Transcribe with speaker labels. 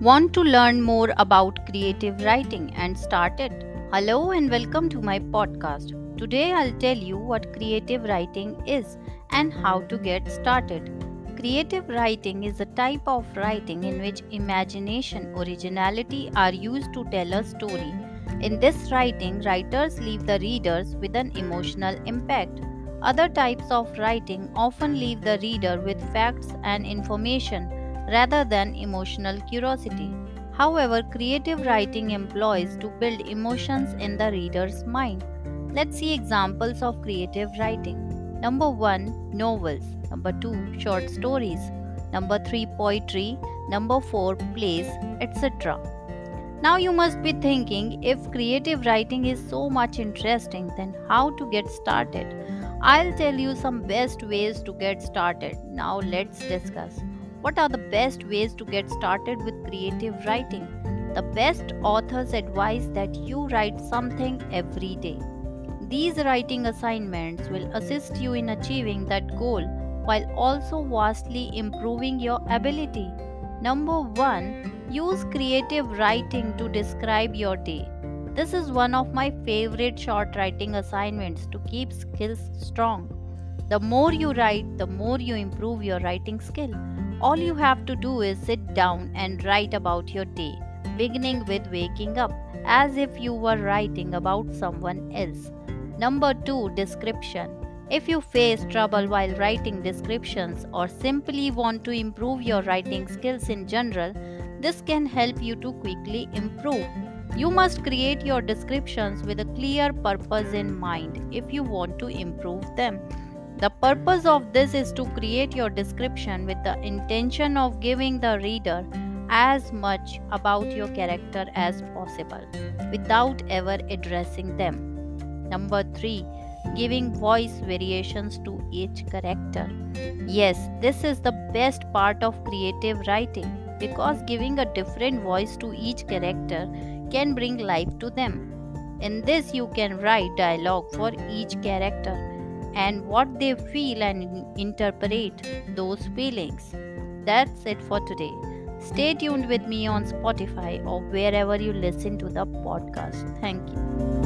Speaker 1: Want to learn more about creative writing and start it? Hello and welcome to my podcast. Today I'll tell you what creative writing is and how to get started. Creative writing is a type of writing in which imagination, originality are used to tell a story. In this writing, writers leave the readers with an emotional impact. Other types of writing often leave the reader with facts and information rather than emotional curiosity. However, creative writing employs to build emotions in the reader's mind. Let's see examples of creative writing. Number 1, novels. Number 2, short stories. Number 3, poetry. Number 4, plays, etc. Now you must be thinking, if creative writing is so much interesting, then how to get started? I'll tell you some best ways to get started. Now let's discuss. What are the best ways to get started with creative writing? The best authors advise that you write something every day. These writing assignments will assist you in achieving that goal while also vastly improving your ability. Number 1, use creative writing to describe your day. This is one of my favorite short writing assignments to keep skills strong. The more you write, the more you improve your writing skill. All you have to do is sit down and write about your day, beginning with waking up, as if you were writing about someone else. Number 2, description. If you face trouble while writing descriptions or simply want to improve your writing skills in general, this can help you to quickly improve. You must create your descriptions with a clear purpose in mind if you want to improve them. The purpose of this is to create your description with the intention of giving the reader as much about your character as possible without ever addressing them. Number 3, giving voice variations to each character. Yes, this is the best part of creative writing because giving a different voice to each character can bring life to them. In this, you can write dialogue for each character and what they feel and interpret those feelings. That's it for today. Stay tuned with me on Spotify or wherever you listen to the podcast. Thank you.